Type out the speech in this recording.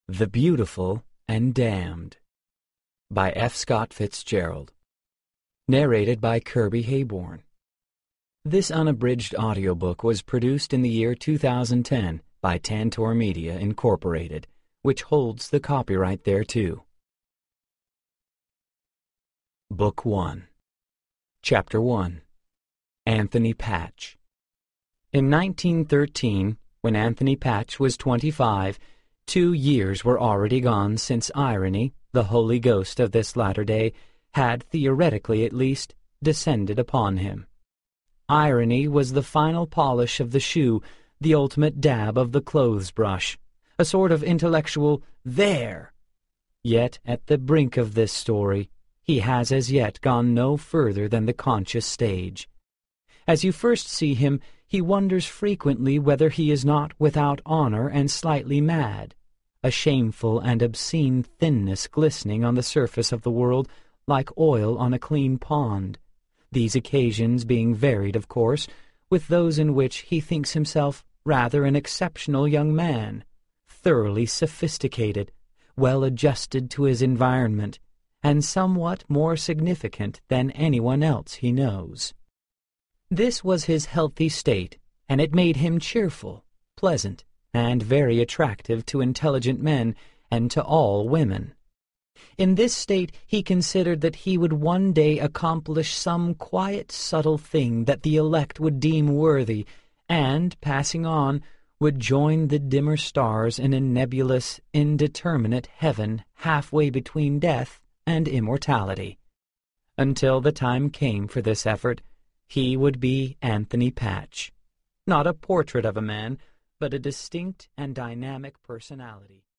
The Beautiful and Damned by F. Scott Fitzgerald. Narrated by Kirby Hayborn. This unabridged audiobook was produced in the year 2010 by Tantor Media, Incorporated, which holds the copyright thereto. Book 1. Chapter 1. Anthony Patch. In 1913, when Anthony Patch was 25, 2 years were already gone since irony, the holy ghost of this latter day, had, theoretically at least, descended upon him. Irony was the final polish of the shoe, the ultimate dab of the clothes-brush, a sort of intellectual there. Yet, at the brink of this story, he has as yet gone no further than the conscious stage. As you first see him, he wonders frequently whether he is not without honor and slightly mad, a shameful and obscene thinness glistening on the surface of the world like oil on a clean pond, these occasions being varied, of course, with those in which he thinks himself rather an exceptional young man, thoroughly sophisticated, well adjusted to his environment, and somewhat more significant than anyone else he knows. This was his healthy state, and it made him cheerful, pleasant, and very attractive to intelligent men and to all women. In this state he considered that he would one day accomplish some quiet, subtle thing that the elect would deem worthy, and, passing on, would join the dimmer stars in a nebulous, indeterminate heaven halfway between death and immortality. Until the time came for this effort, he would be Anthony Patch, not a portrait of a man, but a distinct and dynamic personality.